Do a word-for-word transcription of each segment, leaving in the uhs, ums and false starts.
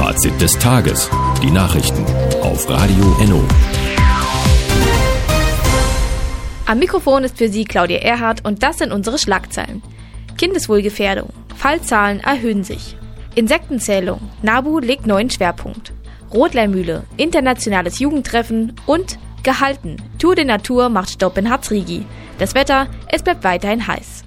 Fazit des Tages. Die Nachrichten auf Radio Enno. Am Mikrofon ist für Sie Claudia Erhardt und das sind unsere Schlagzeilen. Kindeswohlgefährdung. Fallzahlen erhöhen sich. Insektenzählung. NABU legt neuen Schwerpunkt. Rotlehrmühle. Internationales Jugendtreffen und gehalten. Tour de Natur macht Stopp in Harzrigi. Das Wetter, es bleibt weiterhin heiß.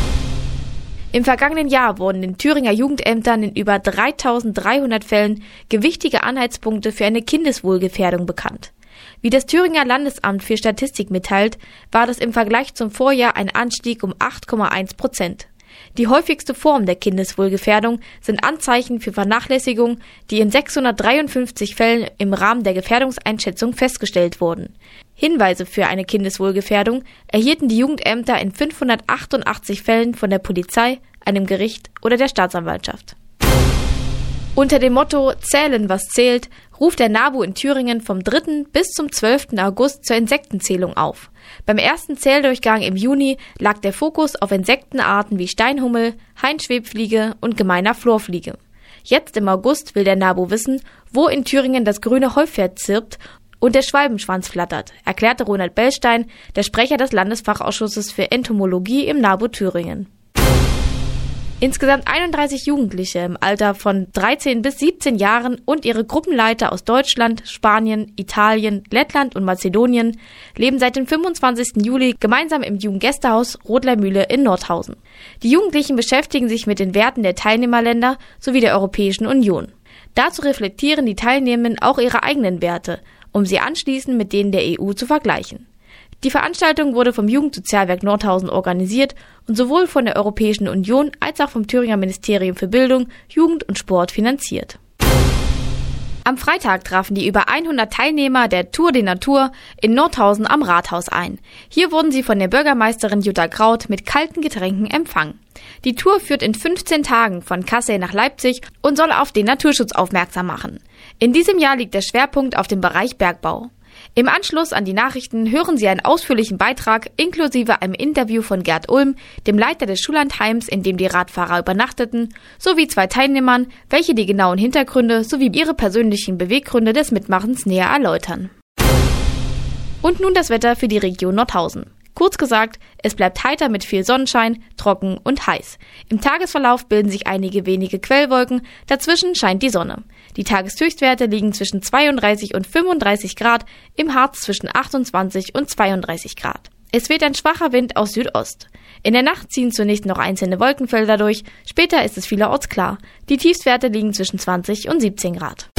Im vergangenen Jahr wurden den Thüringer Jugendämtern in über dreitausenddreihundert Fällen gewichtige Anhaltspunkte für eine Kindeswohlgefährdung bekannt. Wie das Thüringer Landesamt für Statistik mitteilt, war das im Vergleich zum Vorjahr ein Anstieg um acht Komma eins Prozent. Die häufigste Form der Kindeswohlgefährdung sind Anzeichen für Vernachlässigung, die in sechshundertdreiundfünfzig Fällen im Rahmen der Gefährdungseinschätzung festgestellt wurden. Hinweise für eine Kindeswohlgefährdung erhielten die Jugendämter in fünfhundertachtundachtzig Fällen von der Polizei, einem Gericht oder der Staatsanwaltschaft. Unter dem Motto »Zählen, was zählt« ruft der NABU in Thüringen vom dritten bis zum zwölften August zur Insektenzählung auf. Beim ersten Zähldurchgang im Juni lag der Fokus auf Insektenarten wie Steinhummel, Hainschwebfliege und gemeiner Florfliege. Jetzt im August will der NABU wissen, wo in Thüringen das grüne Heupferd zirpt und der Schwalbenschwanz flattert, erklärte Ronald Bellstein, der Sprecher des Landesfachausschusses für Entomologie im NABU Thüringen. Insgesamt einunddreißig Jugendliche im Alter von dreizehn bis siebzehn Jahren und ihre Gruppenleiter aus Deutschland, Spanien, Italien, Lettland und Mazedonien leben seit dem fünfundzwanzigsten Juli gemeinsam im Jugendgästehaus Rotlehrmühle in Nordhausen. Die Jugendlichen beschäftigen sich mit den Werten der Teilnehmerländer sowie der Europäischen Union. Dazu reflektieren die Teilnehmenden auch ihre eigenen Werte, um sie anschließend mit denen der E U zu vergleichen. Die Veranstaltung wurde vom Jugendsozialwerk Nordhausen organisiert und sowohl von der Europäischen Union als auch vom Thüringer Ministerium für Bildung, Jugend und Sport finanziert. Am Freitag trafen die über hundert Teilnehmer der Tour de Natur in Nordhausen am Rathaus ein. Hier wurden sie von der Bürgermeisterin Jutta Kraut mit kalten Getränken empfangen. Die Tour führt in fünfzehn Tagen von Kassel nach Leipzig und soll auf den Naturschutz aufmerksam machen. In diesem Jahr liegt der Schwerpunkt auf dem Bereich Bergbau. Im Anschluss an die Nachrichten hören Sie einen ausführlichen Beitrag inklusive einem Interview von Gerd Ulm, dem Leiter des Schullandheims, in dem die Radfahrer übernachteten, sowie zwei Teilnehmern, welche die genauen Hintergründe sowie ihre persönlichen Beweggründe des Mitmachens näher erläutern. Und nun das Wetter für die Region Nordhausen. Kurz gesagt, es bleibt heiter mit viel Sonnenschein, trocken und heiß. Im Tagesverlauf bilden sich einige wenige Quellwolken, dazwischen scheint die Sonne. Die Tageshöchstwerte liegen zwischen zweiunddreißig und fünfunddreißig Grad, im Harz zwischen achtundzwanzig und zweiunddreißig Grad. Es weht ein schwacher Wind aus Südost. In der Nacht ziehen zunächst noch einzelne Wolkenfelder durch, später ist es vielerorts klar. Die Tiefstwerte liegen zwischen zwanzig und siebzehn Grad.